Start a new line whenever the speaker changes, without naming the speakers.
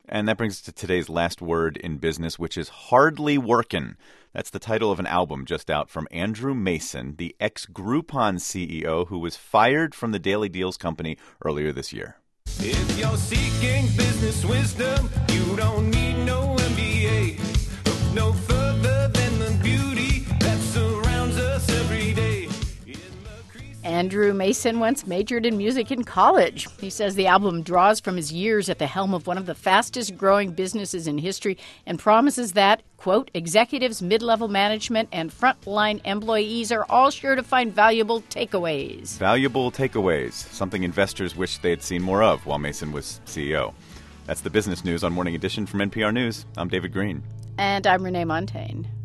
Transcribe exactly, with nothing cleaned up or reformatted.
And that brings us to today's last word in business, which is hardly workin'. That's the title of an album just out from Andrew Mason, the ex-Groupon C E O who was fired from the Daily Deals company earlier this year.
If you're seeking business wisdom, you don't need no M B A. Look no further than the beauty that surrounds us every day.
Andrew Mason once majored in music in college. He says the album draws from his years at the helm of one of the fastest-growing businesses in history and promises that, quote, executives, mid-level management, and frontline employees are all sure to find valuable takeaways.
Valuable takeaways, something investors wish they had seen more of while Mason was C E O. That's the business news on Morning Edition from N P R News. I'm David Green.
And I'm Renee Montaigne.